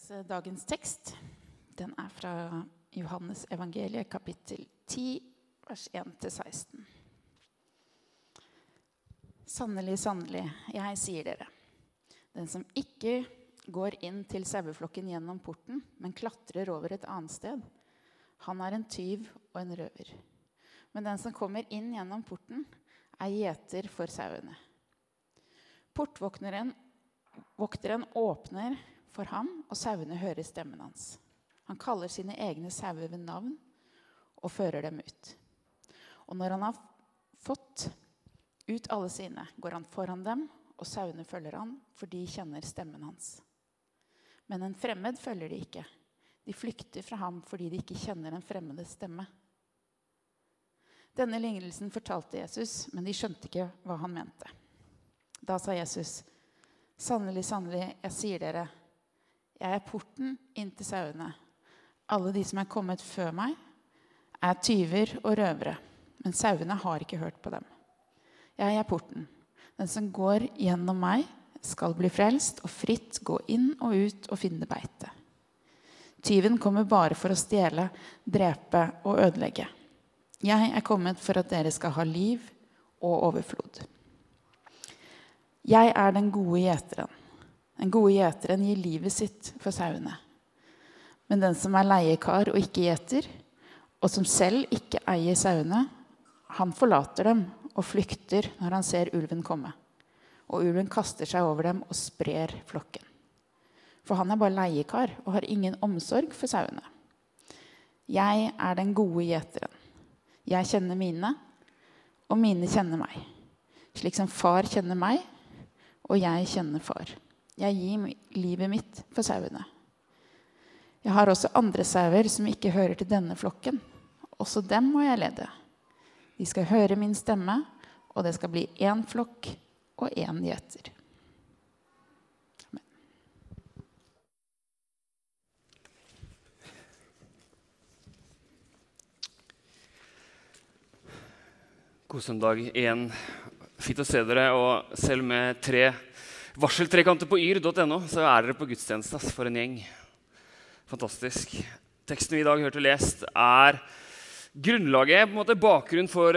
lese dagens tekst. Den fra Johannes evangeliet, kapittel 10, vers 1-16. Sannelig, sannelig, jeg sier dere. Den som ikke går inn til saueflokken gjennom porten, men klatrer over et annet sted, han en tyv og en røver. Men den som kommer inn gjennom porten, gjeter for sauene. Portvokteren åpner for ham, og sauene hører stemmen hans. Han kaller sine egne sauer ved navn og fører dem ut. Og når han har fått ut alle sine, går han foran dem, og sauene følger han, for de kjenner stemmen hans. Men en fremmed følger de ikke. De flykter fra ham fordi de ikke kjenner en fremmede stemme. Denne lignelsen fortalte Jesus, men de skjønte ikke hva han mente. Da sa Jesus, sannelig, sannelig, jeg sier dere, jeg porten inn til sauene. Alle de som kommet før meg, tyver og røvere, men sauene har ikke hørt på dem. Jeg porten. Den som går gjennom meg, skal bli frelst og fritt gå inn og ut og finne beite. Tyven kommer bare for å stjele, drepe og ødelegge. Jeg kommet for at dere skal ha liv og overflod. Jeg den gode gjeteren. Den gode gjeteren gir livet sitt for sauene. Men den som leiekar og ikke gjeter, og som selv ikke eier sauene, han forlater dem og flykter når han ser ulven komme. Og ulven kaster seg over dem og sprer flokken. For han bare leiekar og har ingen omsorg for sauene. Jeg den gode gjeteren. Jeg kjenner mine, og mine kjenner meg. Slik som far kjenner meg, og jeg kjenner far. Jeg gir livet mitt for sauene. Jeg har også andre sauer som ikke hører til denne flokken. Også dem må jeg lede. De skal høre min stemme, og det skal bli en flokk og en gjeter. Amen. God søndag igjen. Fint å se dere, og selv med 3 varseltrekanter på yr.no, så dere på gudstjeneste for en gjeng. Fantastisk. Teksten vi i dag hørte lest grunnlaget, på en måte bakgrunn for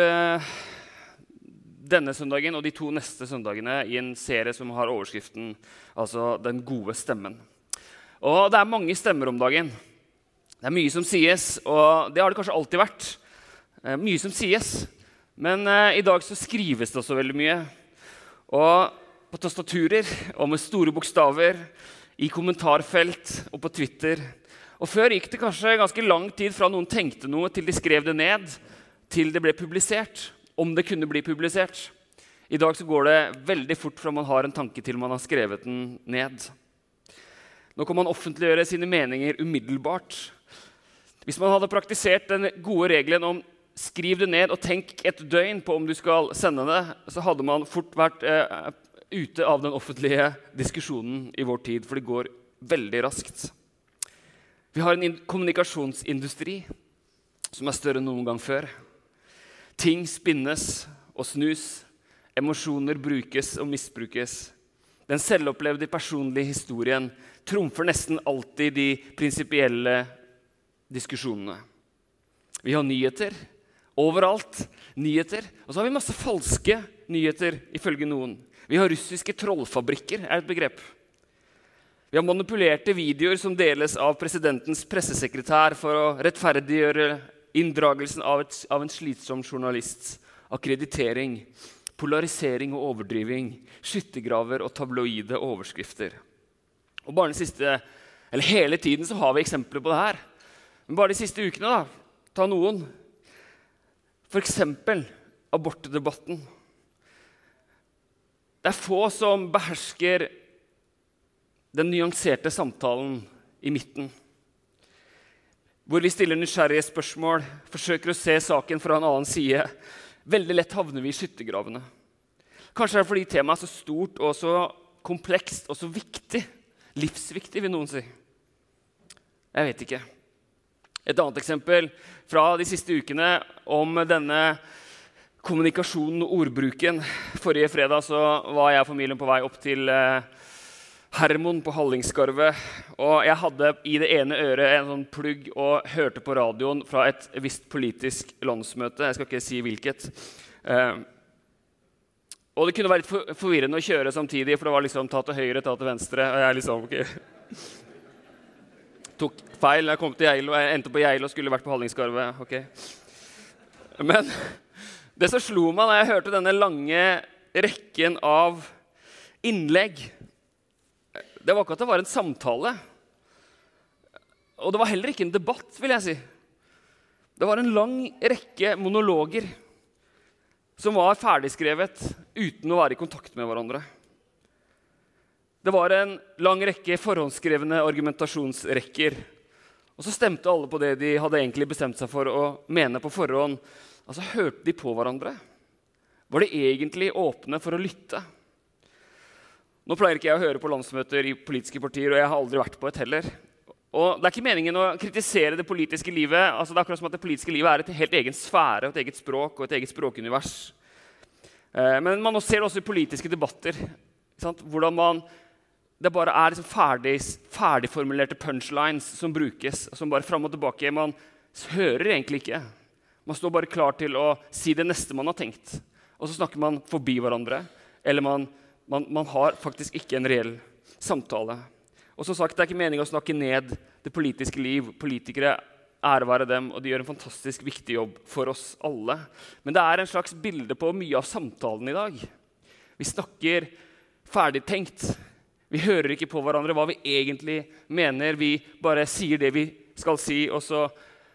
denne søndagen og de 2 neste søndagene i en serie som har overskriften, altså Den gode stemmen. Og det mange stemmer om dagen. Det mye som sies, og det har det kanskje alltid vært. Mye som sies. Men i dag så skrives det også veldig mye. Og på tastaturer, og med store bokstaver, i kommentarfelt og på Twitter. Og før gikk det kanskje ganske lang tid fra noen tenkte noe til de skrev det ned, til det ble publisert, om det kunne bli publisert. I dag så går det veldig fort fra man har en tanke til man har skrevet den ned. Nå kan man offentliggjøre sine meninger umiddelbart. Hvis man hadde praktisert den gode regelen om skriv det ned og tenk et døgn på om du skal sende det, så hadde man fort vært ute av den offentlige diskusjonen i vår tid, for det går veldig raskt. Vi har en kommunikasjonsindustri som større enn noen gang før. Ting spinnes og snus, emosjoner brukes og misbrukes. Den selvopplevde personlige historien trumfer nesten alltid de prinsipielle diskusjonene. Vi har nyheter, overalt nyheter, og så har vi masse falske nyheter ifølge noen. Vi har russiske trollfabrikker, et begrep. Vi har manipulerte videoer som deles av presidentens pressesekretær for å rettferdiggjøre inndragelsen av en slitsom journalist, akkreditering, polarisering og overdriving, skyttergraver og tabloide overskrifter. Og bare hele tiden så har vi eksempler på det her. Men bare de siste ukene da, ta noen. For eksempel abortdebatten. Det få som behersker den nyanserte samtalen i midten, hvor vi stiller nysgjerrige spørsmål, forsøker å se saken fra en annen side. Veldig lett havner vi i skyttergravene. Kanskje det fordi temaet så stort og så komplekst og så viktig. Livsviktig, vil noen si. Jeg vet ikke. Et annet eksempel fra de siste ukene om denne kommunikasjonen og ordbruken. Forrige fredag så var jeg og familien på vei opp til Hermon på Hallingskarvet, og jeg hadde i det ene øret en sånn plugg og hørte på radioen fra et visst politisk landsmøte. Jeg skal ikke si hvilket. Og det kunne være litt forvirrende å kjøre samtidig, for det var liksom ta til høyre, ta til venstre, og jeg liksom tok feil. Jeg kom til Geilo, jeg endte på Geilo og skulle vært på Hallingskarvet. Okay. Men det som slo meg da jeg hørte denne lange rekken av innlegg, det var ikke at det var en samtale, og det var heller ikke en debatt, vil jeg si. Det var en lang rekke monologer som var ferdigskrevet uten å være i kontakt med hverandre. Det var en lang rekke forhåndsskrevne argumentasjonsrekker, og så stemte alle på det de hadde egentlig bestemt seg for å mene på forhånd. Altså, hørte de på hverandre? Var de egentlig åpne for å lytte? Nå pleier ikke jeg å høre på landsmøter i politiske partier, og jeg har aldri vært på et heller. Og det er ikke meningen å kritisere det politiske livet. Altså, det er akkurat som at det politiske livet er et helt egen sfære, et eget språk og et eget språkunivers. Men man ser det også i politiske debatter, hvordan det bare er liksom ferdigformulerte punchlines som brukes, som bare fram og tilbake. Man hører egentlig ikke. Man står bare klar til å si det neste man har tenkt. Og så snakker man forbi hverandre, eller man har faktisk ikke en reell samtale. Og som sagt, det er ikke meningen å snakke ned det politiske liv. Politikere, ære være dem, og de gjør en fantastisk viktig jobb for oss alle. Men det er en slags bilde på mye av samtalen i dag. Vi snakker ferdigtenkt. Vi hører ikke på hverandre hva vi egentlig mener. Vi bare sier det vi skal si, og så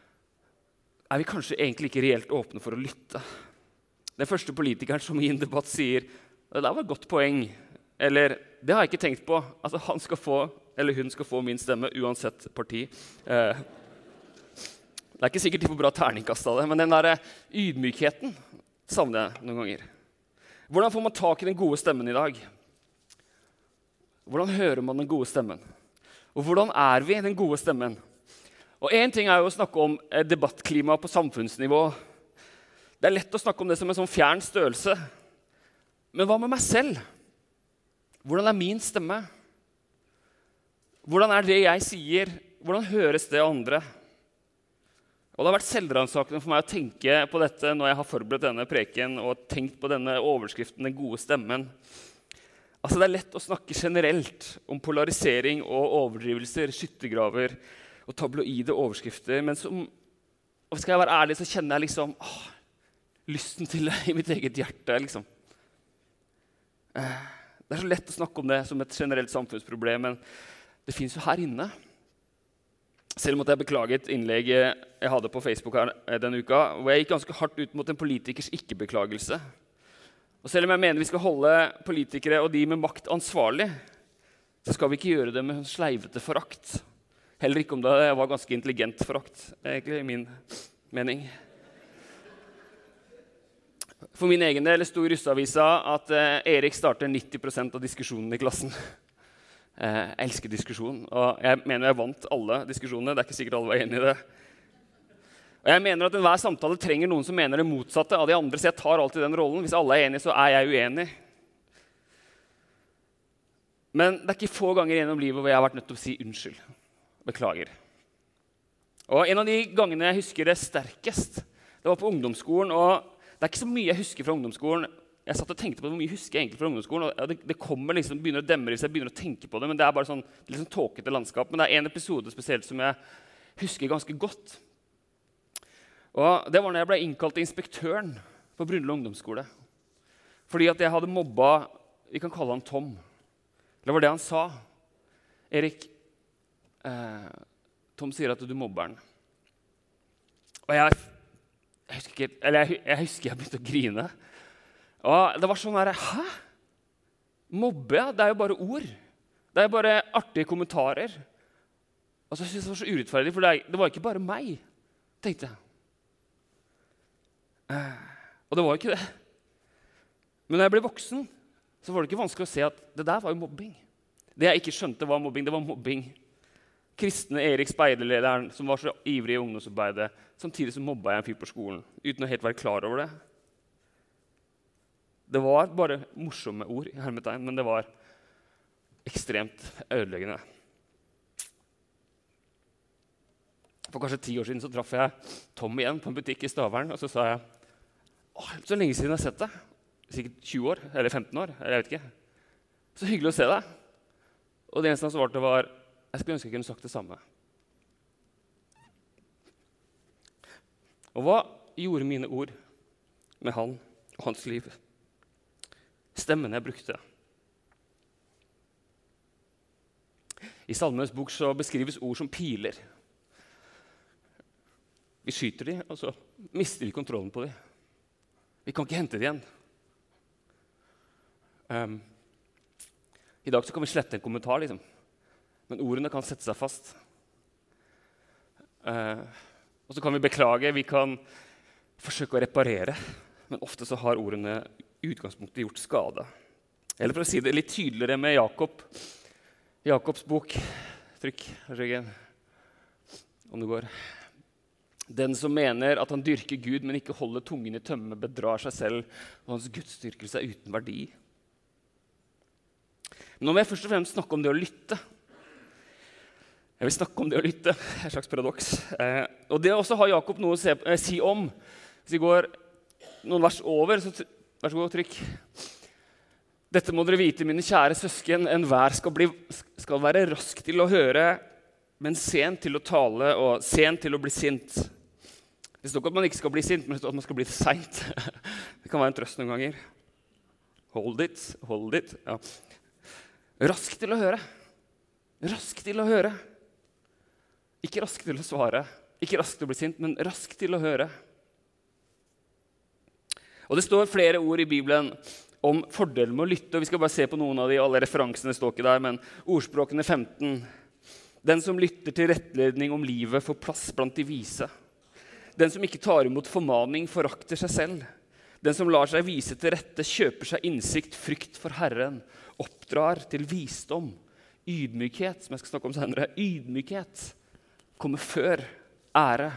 er vi kanskje egentlig ikke reelt åpne for å lytte. Den første politikeren som i en debatt sier det der var et godt poeng, eller det har jeg ikke tenkt på. Altså, han skal få, eller hun skal få min stemme uansett parti. Det er ikke sikkert de får bra terningkast av det, men den der ydmykheten savner jeg noen ganger. Hvordan får man tak i den gode stemmen i dag? Hvordan hører man den gode stemmen? Og hvordan er vi den gode stemmen? Og en ting er jo å snakke om debattklima på samfunnsnivå. Det er lett å snakke om det som en sånn fjern størrelse. Men hva med meg selv? Hvordan er min stemme? Hvordan er det jeg sier? Hvordan høres det andre? Og det har vært selvransakende for meg å tenke på dette når jeg har forberedt denne preken og tenkt på denne overskriften, den gode stemmen. Altså, det er lett å snakke generelt om polarisering og overdrivelser, skyttergraver og tabloide overskrifter, men skal jeg være ærlig, så kjenner jeg liksom lysten til det i mitt eget hjerte, liksom. Det er så lett å snakke om det som et generelt samfunnsproblem, men det finnes jo her inne. Selv om jeg beklaget innlegget jeg hadde på Facebook her denne uka, hvor jeg gikk ganske hardt ut mot en politikers ikke-beklagelse. Og selv om jeg mener vi skal holde politikere og de med makt ansvarlig, så skal vi ikke gjøre det med sleivete forakt. Heller ikke om det var ganske intelligent forakt, egentlig, i min mening. For min egen del sto i Russeavisa at Erik starter 90% av diskusjonen i klassen. Jeg elsker diskusjon, og jeg mener jeg vant alle diskusjonene. Det er ikke sikkert alle var enige i det. Og jeg mener at enhver samtale trenger noen som mener det motsatte av de andre, så jeg tar alltid den rollen. Hvis alle er enige, så er jeg uenig. Men det er ikke få ganger gjennom livet hvor jeg har vært nødt til å si unnskyld. Beklager. Og en av de gangene jeg husker det sterkest, det var på ungdomsskolen, og det er ikke så mye jeg husker fra ungdomsskolen. Jeg satt og tenkte på hvor mye jeg husker egentlig fra ungdomsskolen, og det kommer liksom, begynner å demre seg, jeg begynner å tenke på det, men det er bare sånn liksom tåkete landskap. Men det er en episode spesielt som jeg husker ganske godt. Og det var når jeg ble innkalt til inspektøren på Brunlo ungdomsskole. Fordi at jeg hadde mobba, vi kan kalle han Tom. Det var det han sa. Erik, Tom sier at du mobber han. Og jeg husker jeg begynte å grine. Og det var sånn her, hæ? Mobbe, det er jo bare ord. Det er jo bare artige kommentarer. Og så synes jeg det var så urettferdig, for det var ikke bare meg, tenkte jeg. Og det var jo ikke det. Men når jeg ble voksen, så var det ikke vanskelig å se at det der var jo mobbing. Det jeg ikke skjønte var mobbing, det var mobbing. Kristne Erik, speiderlederen, som var så ivrig i ungdomsarbeidet, samtidig så mobba jeg en fyr på skolen, uten å helt være klar over det. Det var bare morsomme ord, i hermetegn, men det var ekstremt ødeleggende. For kanskje 10 år siden så traff jeg Tom igjen på en butikk i Stavern, og så sa jeg, så lenge siden jeg har sett deg, sikkert 20 år, eller 15 år, eller jeg vet ikke. Så hyggelig å se deg. Og det eneste han svarte var, jeg skulle ønske jeg kunne sagt det samme. Og hva gjorde mine ord med han og hans liv? Stemmen jeg brukte. I Salmenes bok så beskrives ord som piler. Vi skyter dem, og så mister vi kontrollen på dem. Vi kan ikke hente det igjen. I dag så kan vi slette en kommentar, liksom. Men ordene kan sette seg fast. Og så kan vi beklage, vi kan forsøke å reparere. Men ofte så har ordene i utgangspunktet gjort skade. Eller for å si det litt tydeligere med Jakob. Jakobs bok. Trykk, Jørgen, om det går. Den som mener at han dyrker Gud, men ikke holder tungen i tømme, bedrar seg selv, og hans gudsdyrkelse er uten verdi. Men nå må jeg først og fremst snakke om det å lytte. Jeg vil snakke om det å lytte, et slags paradoks. Og det også har Jakob noe å si om. Hvis vi går noen vers over, så vær så god, trykk. Dette må dere vite, mine kjære søsken, enhver skal være rask til å høre, men sent til å tale og sent til å bli sint. Det står ikke at man ikke skal bli sint, men det står at man skal bli sent. Det kan være en trøst noen ganger. Hold it. Ja. Rask til å høre. Rask til å høre. Ikke rask til å svare, ikke rask til å bli sint, men rask til å høre. Og det står flere ord i Bibelen om fordelen med å lytte, og vi skal bare se på noen av de, alle referansene står ikke der, men ordspråkene 15. Den som lytter til rettledning om livet får plass blant de vise. Den som ikke tar imot formaning forakter seg selv. Den som lar seg vise til rette kjøper seg innsikt, frykt for Herren, oppdrar til visdom, ydmykhet, som jeg skal snakke om senere, ydmykhet kommer før ære.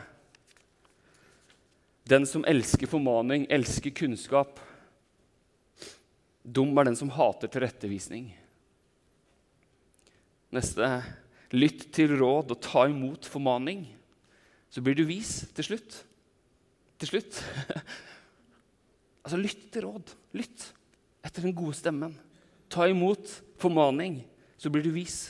Den som elsker formaning, elsker kunnskap. Dum er den som hater tilrettevisning. Neste, lytt til råd og ta imot formaning. Så blir du vis til slutt. Til slutt. Altså, lytt til råd. Lytt etter den gode stemmen. Ta imot formaning, så blir du vis.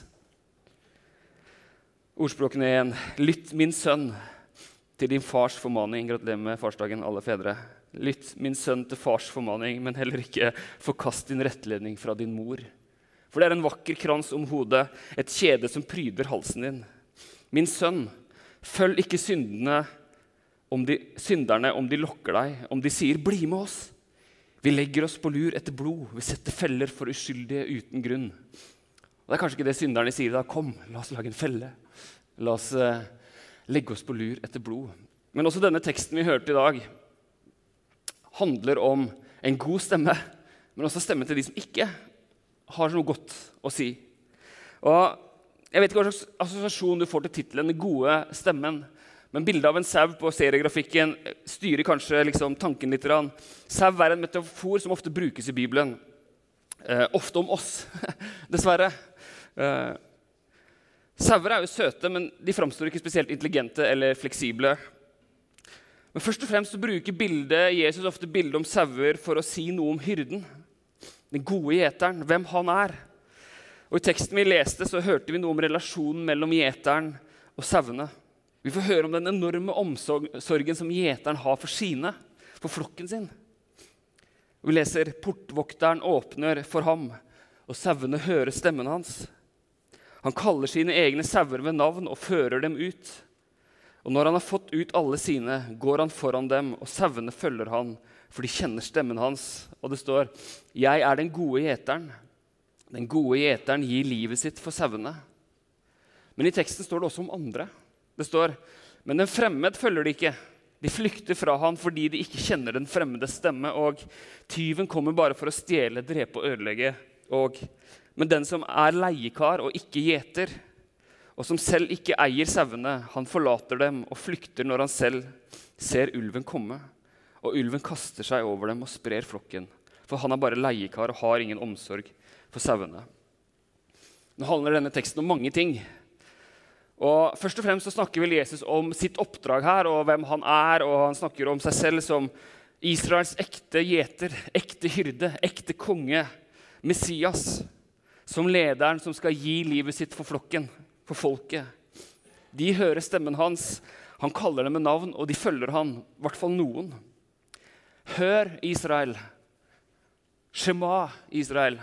Ordspråkene igjen. Lytt, min sønn, til din fars formaning. Gratulerer med farsdagen, alle fedre. Lytt, min sønn, til fars formaning, men heller ikke forkast din rettledning fra din mor. For det er en vakker krans om hodet, et kjede som pryder halsen din. Min sønn, følg ikke synderne om de lokker deg, om de sier, bli med oss. Vi legger oss på lur etter blod, vi setter feller for uskyldige uten grunn. Og det er kanskje ikke det synderne sier da, kom, la oss lage en felle. La oss legge oss på lur etter blod. Men også denne teksten vi hørte i dag, handler om en god stemme, men også stemmen til de som ikke har noe godt å si. Og jeg vet ikke hva slags assosiasjon du får til titelen Den gode stemmen, men bildet av en sau på seriegrafikken styrer kanskje liksom tanken litt. Sau er en metafor som ofte brukes i Bibelen. Ofte om oss, dessverre. Sauer er jo søte, men de framstår ikke spesielt intelligente eller fleksible. Men først og fremst så bruker Jesus ofte bildet om sauer for å si noe om hyrden. Den gode gjeteren, hvem han er. Og i teksten vi leste så hørte vi noe om relasjonen mellom gjeteren og sauene. Vi får høre om den enorme omsorgen som gjeteren har for flokken sin. Og vi leser, portvokteren åpner for ham, og sauene hører stemmen hans. Han kaller sine egne sauer ved navn og fører dem ut. Og når han har fått ut alle sine, går han foran dem, og sauene følger han, for de kjenner stemmen hans. Og det står, jeg er den gode gjeteren. Den gode gjeteren gir livet sitt for sauene. Men i teksten står det også om andre. Det står, men den fremmed følger de ikke. De flykter fra han fordi de ikke kjenner den fremmede stemme, og tyven kommer bare for å stjele, drepe og ødelegge. Men den som er leiekar og ikke gjeter, og som selv ikke eier sauene, han forlater dem og flykter når han selv ser ulven komme. Og ulven kaster seg over dem og sprer flokken, for han er bare leiekar og har ingen omsorg for sauene. Nå handler denne teksten om mange ting. Og først og fremst så snakker vel Jesus om sitt oppdrag her, og hvem han er, og han snakker om seg selv som Israels ekte gjeter, ekte hyrde, ekte konge, Messias, som lederen som skal gi livet sitt for flokken, for folket. De hører stemmen hans, han kaller dem med navn, og de følger han, i hvert fall noen. Hør, Israel. Shema, Israel,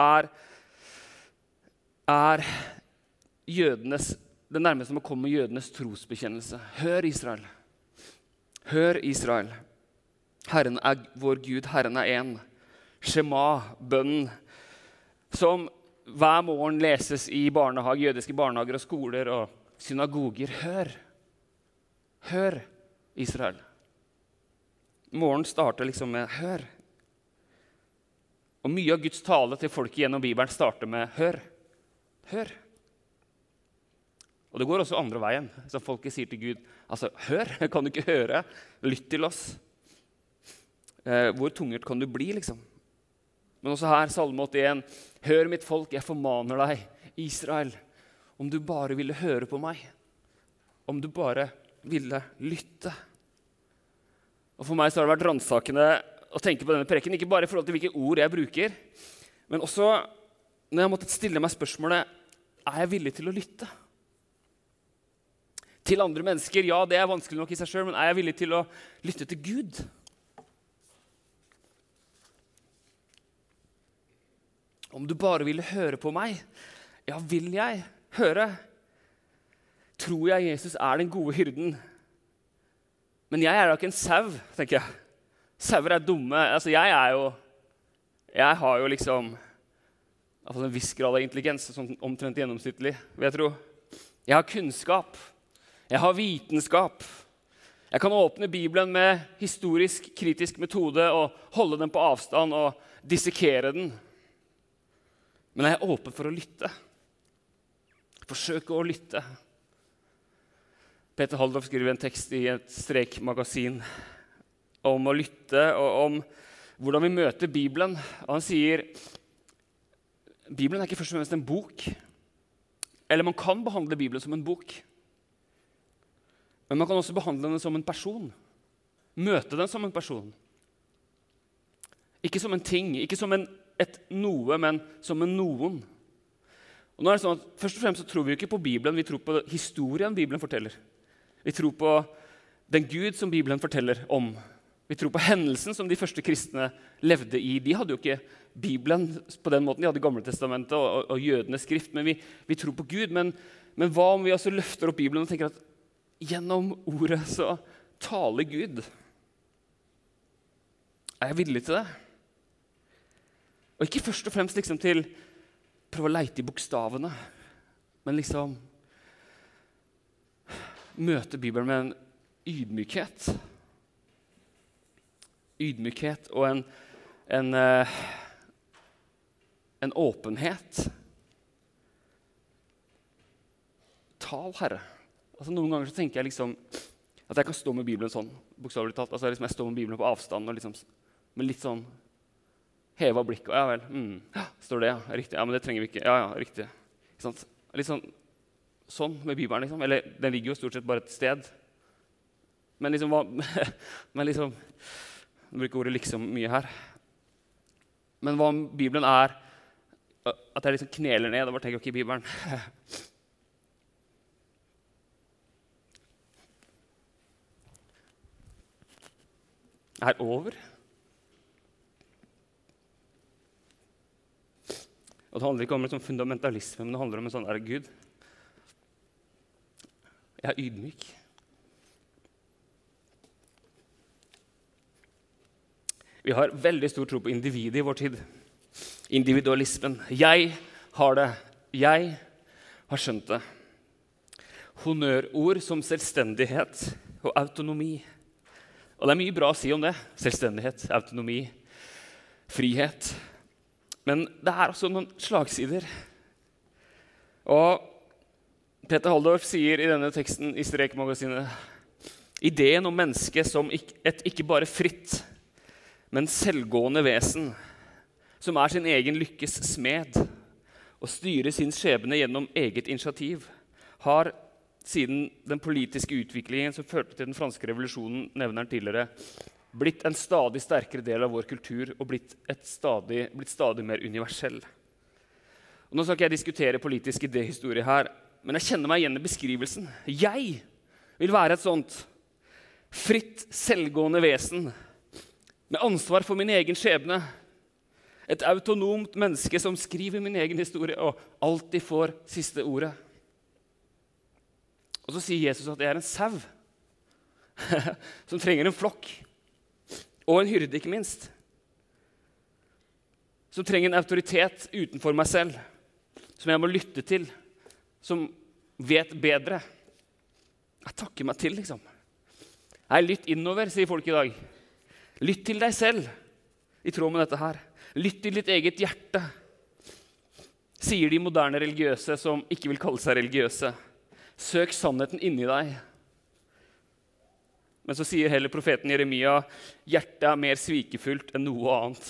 er jødenes, det nærmeste som å komme jødenes trosbekjennelse. Hør, Israel. Hør, Israel. Herren er vår Gud, Herren er en. Shema, bønnen, som hver morgen leses i barnehage, jødiske barnehager og skoler og synagoger. Hør. Hør, Israel. Morgen starter liksom med hør. Og mye av Guds tale til folket gjennom Bibelen starter med hør. Hør. Og det går også andre veien. Så folket sier til Gud, altså, hør, kan du ikke høre? Lytt til oss. Hvor tungert kan du bli, liksom? Men også her, Salme 81, hør mitt folk, jeg formaner deg, Israel, om du bare ville høre på meg, om du bare ville lytte. Og for meg så har det vært ransakende å tenke på denne preken, ikke bare i forhold til hvilke ord jeg bruker, men også når jeg måtte stille meg spørsmålet, er jeg villig til å lytte? Til andre mennesker, ja, det er vanskelig nok i seg selv, men er jeg villig til å lytte til Gud? Om du bare ville høre på meg, ja, vil jeg høre? Tror jeg Jesus er den gode hyrden? Men jeg er da ikke en sau, tenker jeg. Sauer er dumme. Altså, jeg har jo liksom en viss grad av intelligens, sånn omtrent gjennomsnittlig, vil jeg tro. Jeg har kunnskap. Jeg har vitenskap. Jeg kan åpne Bibelen med historisk, kritisk metode og holde den på avstand og dissekere den. Men jeg er åpen for å lytte. Forsøke å lytte. Peter Halldorf skriver en tekst i et strekmagasin om å lytte og om hvordan vi møter Bibelen. Og han sier, Bibelen er ikke først og fremst en bok. Eller man kan behandle Bibelen som en bok. Men man kan også behandle den som en person. Møte den som en person. Ikke som en ting, ikke som et noe, men som en noen. Og nå er det sånn at først og fremst så tror vi ikke på Bibelen, vi tror på historien Bibelen forteller. Vi tror på den Gud som Bibelen forteller om. Vi tror på hendelsen som de første kristne levde i. De hadde jo ikke Bibelen på den måten, de hadde Gamle Testamentet og jødenes skrift, men vi tror på Gud. Men hva om vi også løfter opp Bibelen og tenker at gjennom ordet så taler Gud? Er jeg villig til det? Og ikke først og fremst liksom til prøve å leite i bokstavene, men liksom møte Bibelen med en ydmykhet. Ydmykhet og en åpenhet. Tal, Herre. Altså, noen ganger så tenker jeg liksom at jeg kan stå med Bibelen sånn, bokstavelig talt. Altså, liksom jeg står med Bibelen på avstand og liksom, med litt sånn heva blikk, og ja vel, står det, ja, riktig, ja, men det trenger vi ikke, ja, riktig. Ikke sant? Litt sånn med Bibelen, liksom, eller den ligger jo stort sett bare et sted. Men liksom, jeg bruker ordet liksom mye her. Men hva om Bibelen er, at jeg liksom kneler ned, og bare tenker, ok, Bibelen. Er over? Og det handler ikke om en sånn fundamentalisme, men det handler om en sånn, Gud, jeg er ydmyk. Vi har veldig stor tro på individet i vår tid. Individualismen. Jeg har det. Jeg har skjønt det. Honnørord som selvstendighet og autonomi. Og det er mye bra å si om det. Selvstendighet, autonomi, frihet. Men det er også noen slagsider. Og Peter Halldorf sier i denne teksten i Strekmagasinet, ideen om mennesket som et ikke bare fritt, men selvgående vesen, som er sin egen lykkes smed, å styre sin skjebne gjennom eget initiativ, har siden den politiske utviklingen som førte til den franske revolusjonen, nevner han tidligere, blitt en stadig sterkere del av vår kultur og blitt stadig mer universell. Og nå skal ikke jeg diskutere politisk idéhistorie her, men jeg kjenner meg igjen i beskrivelsen. Jeg vil være et sånt fritt, selvgående vesen med ansvar for min egen skjebne. Et autonomt menneske som skriver min egen historie og alltid får siste ordet. Og så sier Jesus at jeg er en sau som trenger en flokk, og en hyrde ikke minst, som trenger en autoritet utenfor meg selv, som jeg må lytte til, som vet bedre. Jeg takker meg til, liksom. Jeg lytt innover, sier folk i dag. Lytt til deg selv, i tråd med dette her. Lytt til ditt eget hjerte, sier de moderne religiøse som ikke vil kalle seg religiøse. Søk sannheten inni deg. Men så sier heller profeten Jeremia, hjertet er mer svikefullt enn noe annet.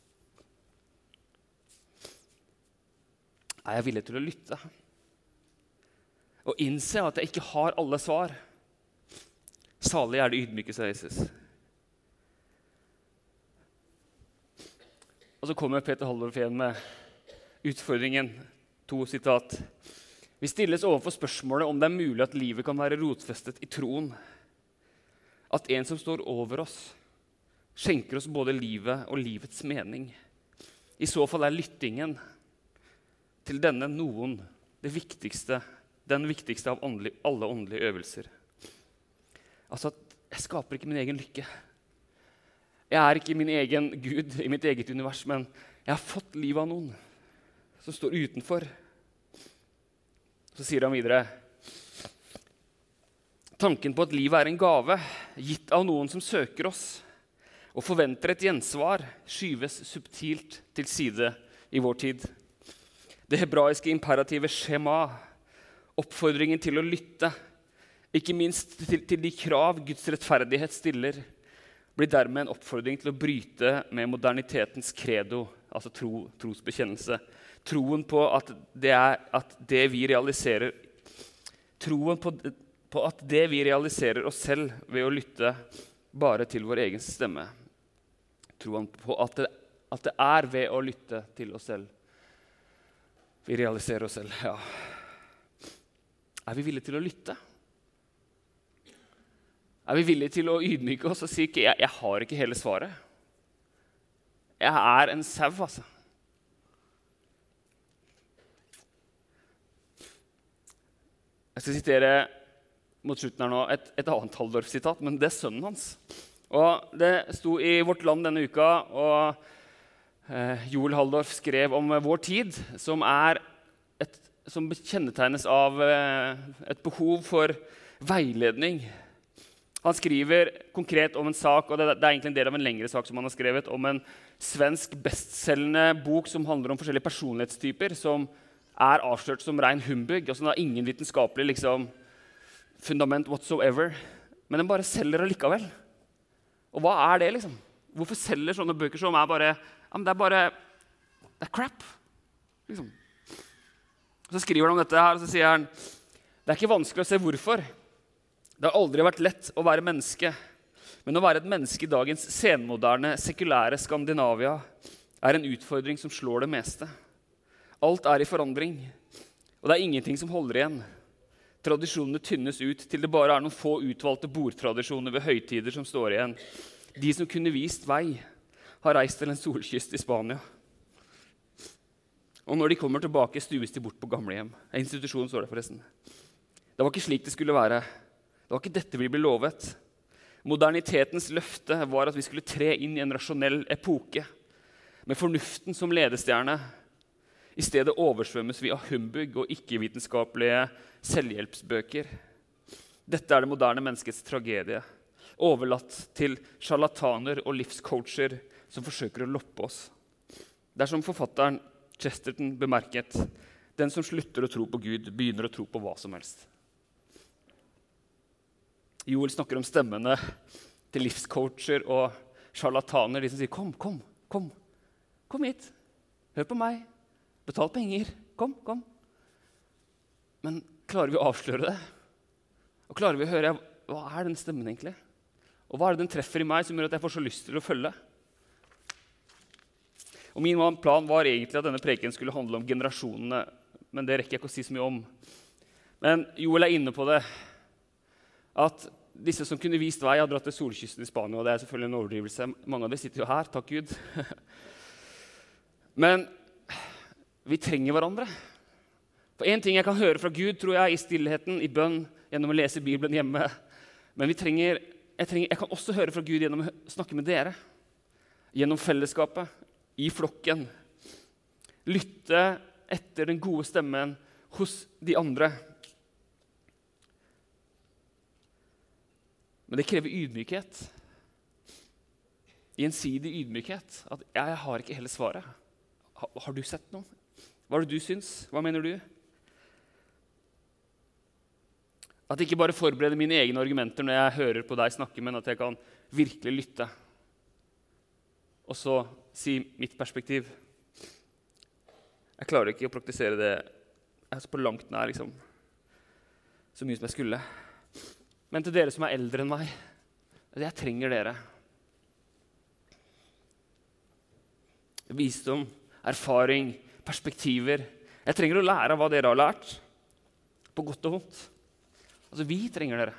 Er jeg villig til å lytte? Og innse at jeg ikke har alle svar. Salig er det ydmyke, sa Jesus. Og så kommer Peter Halldorf igjen med utfordringen, 2 sitat. Vi stilles overfor spørsmålet om det er mulig at livet kan være rotfestet i troen. At en som står over oss, skjenker oss både livet og livets mening. I så fall er lyttingen til denne noen den viktigste av alle åndelige øvelser. Altså at jeg skaper ikke min egen lykke. Jeg er ikke min egen Gud i mitt eget univers, men jeg har fått livet av noen som står utenfor. Så sier han videre, tanken på at livet er en gave, gitt av noen som søker oss, og forventer et gjensvar, skyves subtilt til side i vår tid. Det hebraiske imperativet shema, oppfordringen til å lytte, ikke minst til de krav Guds rettferdighet stiller, blir dermed en oppfordring til å bryte med modernitetens credo, altså trosbekjennelse. Troen på at det vi realiserer oss selv ved å lytte bare til vår egen stemme. Troen på at det er ved å lytte til oss selv vi realiserer oss selv. Ja. Er vi villige til å lytte? Er vi villige til å ydmyke oss og si at jeg har ikke hele svaret? Jeg er en sau, altså. Jeg skal sitere mot slutten her nå et annet Halldorf-sitat, men det er sønnen hans. Og det sto i Vårt Land denne uka, og Joel Halldorf skrev om vår tid, som kjennetegnes av et behov for veiledning. Han skriver konkret om en sak, og det er egentlig en del av en lengre sak som han har skrevet, om en svensk bestselgende bok som handler om forskjellige personlighetstyper som er avslørt som ren humbug, og som har ingen vitenskapelig fundament whatsoever. Men den bare selger allikevel. Og hva er det, liksom? Hvorfor selger sånne bøker som det er crap? Liksom. Så skriver han om dette her, og så sier han, det er ikke vanskelig å se hvorfor. Det har aldri vært lett å være menneske, men å være et menneske i dagens senmoderne, sekulære Skandinavia er en utfordring som slår det meste. Alt er i forandring, og det er ingenting som holder igjen. Tradisjonene tynnes ut til det bare er noen få utvalgte bordtradisjoner ved høytider som står igjen. De som kunne vist vei, har reist til en solkyst i Spania. Og når de kommer tilbake, stues de bort på gamlehjem. Institusjonen står det forresten. Det var ikke slik det skulle være. Det var ikke dette vi ble lovet. Modernitetens løfte var at vi skulle tre inn i en rasjonell epoke, med fornuften som ledestjerne. I stedet oversvømmes vi av humbug og ikke-vitenskapelige selvhjelpsbøker. Dette er det moderne menneskets tragedie, overlatt til charlataner og livscoacher som forsøker å loppe oss. Det er som forfatteren Chesterton bemerket, den som slutter å tro på Gud, begynner å tro på hva som helst. Joel snakker om stemmene til livscoacher og charlataner, de som sier, kom hit, hør på meg. Betal penger, Kom, kom. Men klarer vi å avsløre det? Og klarer vi å høre, hva er den stemmen egentlig? Og hva er det den treffer i meg som gjør at jeg får så lyst til å følge? Og min plan var egentlig at denne preken skulle handle om generasjonene, men det rekker jeg ikke å si så mye om. Men Joel er inne på det, at disse som kunne vist vei har dratt til solkysten i Spania, og det er selvfølgelig en overdrivelse. Mange av dem sitter jo her, takk Gud. Men vi trenger hverandre. For en ting jeg kan høre fra Gud, tror jeg, i stillheten, i bønn, gjennom å lese Bibelen hjemme. Men jeg kan også høre fra Gud gjennom å snakke med dere. Gjennom fellesskapet, i flokken. Lytte etter den gode stemmen hos de andre. Men det krever ydmykhet. Gjensidig ydmykhet. At jeg har ikke hele svaret. Har du sett noe? Hva er det du syns? Hva mener du? At jeg ikke bare forbereder mine egne argumenter når jeg hører på deg snakke, men at jeg kan virkelig lytte. Og så si mitt perspektiv. Jeg klarer ikke å praktisere det. Jeg er så på langt nær, liksom. Så mye som jeg skulle. Men til dere som er eldre enn meg, jeg trenger dere. Visdom, erfaring, perspektiver. Jeg trenger å lære av hva dere har lært, på godt og vondt. Altså, vi trenger dere.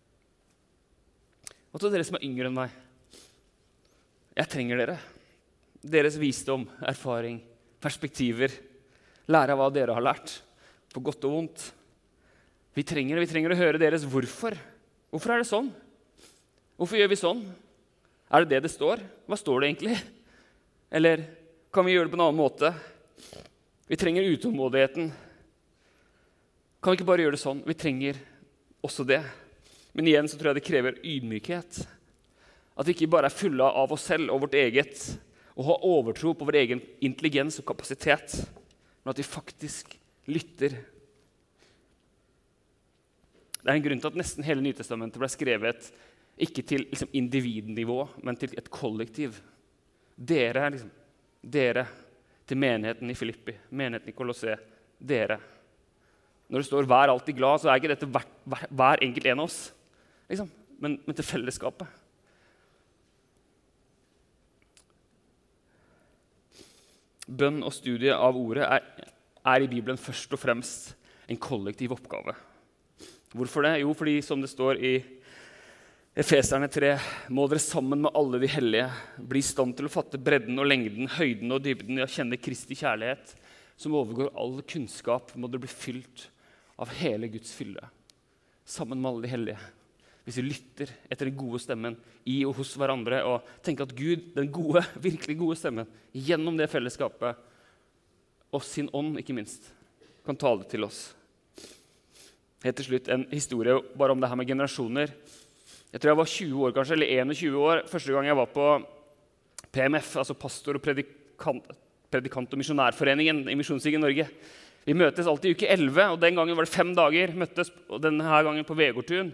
Og til dere som er yngre enn meg, jeg trenger dere. Deres visdom, erfaring, perspektiver. Lære av hva dere har lært, på godt og vondt. Vi trenger å høre deres hvorfor. Hvorfor er det sånn? Hvorfor gjør vi sånn? Er det det står? Hva står det egentlig? Eller kan vi gjøre det på en annen måte? Vi trenger utålmodigheten. Kan vi ikke bare gjøre det sånn? Vi trenger også det. Men igjen så tror jeg det krever ydmykhet. At vi ikke bare er fulle av oss selv og vårt eget, og har overtro på vår egen intelligens og kapasitet, men at vi faktisk lytter. Det er en grunn til at nesten hele Nytestamentet ble skrevet ikke til individnivå, men til et kollektiv. Dere til menigheten i Filippi, menigheten i Kolosse, dere. Når det står 'vær alltid glad', så er ikke dette hver enkelt en av oss, men til fellesskapet. Bønn og studie av ordet er i Bibelen først og fremst en kollektiv oppgave. Hvorfor det? Jo, fordi som det står i Efeserne 3, må dere sammen med alle de hellige bli i stand til å fatte bredden og lengden, høyden og dybden i å kjenne Kristi kjærlighet, som overgår all kunnskap, må dere bli fylt av hele Guds fylle. Sammen med alle de hellige. Hvis vi lytter etter den gode stemmen i og hos hverandre, og tenker at Gud, den gode, virkelig gode stemmen, gjennom det fellesskapet, og sin ånd ikke minst, kan tale til oss. Helt til slutt en historie bare om det her med generasjoner. Jeg tror jeg var 20 år kanskje, eller 21 år, første gang jeg var på PMF, altså Pastor- og predikant- og misjonærforeningen i Misjonskirken Norge. Vi møtes alltid i uke 11, og den gangen var det 5 dager, møttes denne gangen på Vegårtun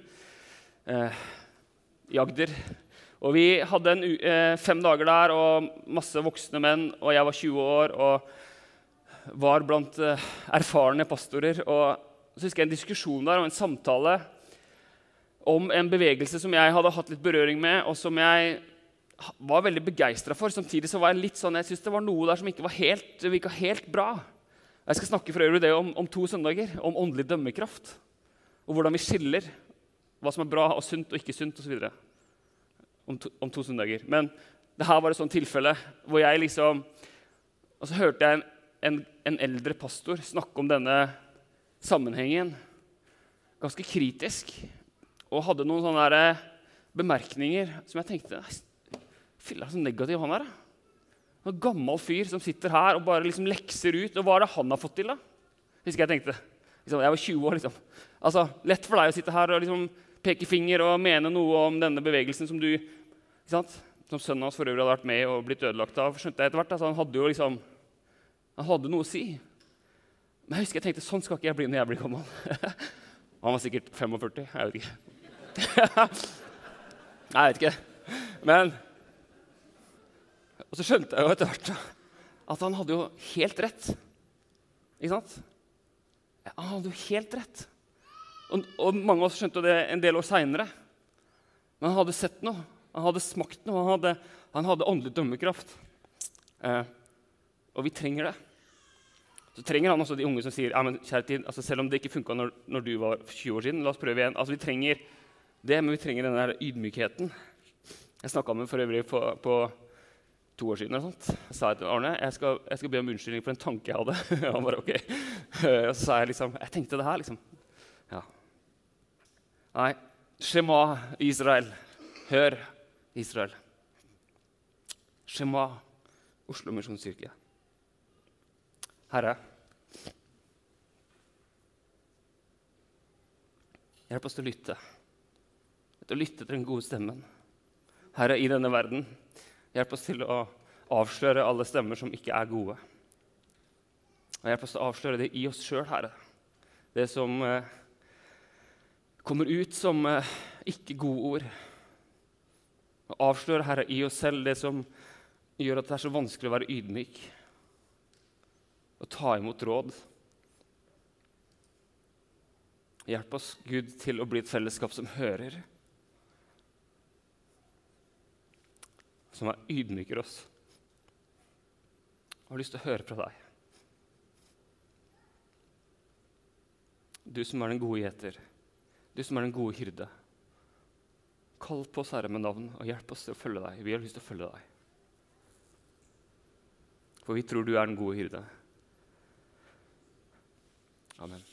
i Agder. Og vi hadde 5 dager der, og masse voksne menn, og jeg var 20 år, og var blant erfarne pastorer, og så husker jeg en diskusjon der, og en samtale om en bevegelse som jeg hadde hatt litt berøring med, og som jeg var veldig begeistret for. Samtidig så var jeg litt sånn, jeg synes det var noe der som ikke virket helt bra. Jeg skal snakke for øvrig det om 2 søndager, om åndelig dømmekraft, og hvordan vi skiller hva som er bra og sunt og ikke sunt, og så videre, om 2 søndager. Men det her var et sånt tilfelle, hvor jeg og så hørte jeg en eldre pastor snakke om denne sammenhengen, ganske kritisk, og hadde noen sånne bemerkninger som jeg tenkte, fyller så negativ han er. En gammel fyr som sitter her og bare lekser ut, og hva er det han har fått til da? Husker jeg tenkte. Jeg var 20 år, Altså, lett for deg å sitte her og peke finger og mene noe om denne bevegelsen som du, som sønnen hans for øvrig hadde vært med og blitt ødelagt av, skjønte jeg etter hvert. Altså, han hadde jo han hadde noe å si. Men jeg husker jeg tenkte, sånn skal ikke jeg bli når jeg blir gammel. Han var sikkert 45, jeg vet ikke. Nei, jeg vet ikke. Men, og så skjønte jeg jo etter hvert at han hadde jo helt rett. Ikke sant? Ja, han hadde jo helt rett. Og mange av oss skjønte det en del år senere. Men han hadde sett noe, han hadde smakt noe, han hadde åndelig dømmekraft. Og vi trenger det. Så trenger han også de unge som sier, ja, men kjære tid, altså selv om det ikke funket når du var 20 år siden, la oss prøve igjen. Altså vi trenger det, men vi trenger denne her ydmykheten. Jeg snakket med for øvrig på 2 år siden. Eller sånt. Jeg sa til Arne, jeg skal be om unnskyldning for en tanke jeg hadde. Han bare, ok. Og så sa jeg liksom, jeg tenkte det her liksom. Ja. Nei, Shema Israel. Hør Israel. Shema Oslo Misjonskirke. Herre, hjelp oss til å lytte. Til å lytte til den gode stemmen. Herre, i denne verden, hjelp oss til å avsløre alle stemmer som ikke er gode. Og hjelp oss til å avsløre det i oss selv, Herre. Det som kommer ut som ikke gode ord. Og avsløre, Herre, i oss selv det som gjør at det er så vanskelig å være ydmyk. Og ta imot råd. Hjelp oss, Gud, til å bli et fellesskap som hører. Som ydmyker oss. Og har lyst til å høre fra deg. Du som er den gode gjeter. Du som er den gode hyrde. Kall på oss, Herre, med navn, og hjelp oss til å følge deg. Vi har lyst til å følge deg. For vi tror du er den gode hyrde. Amen.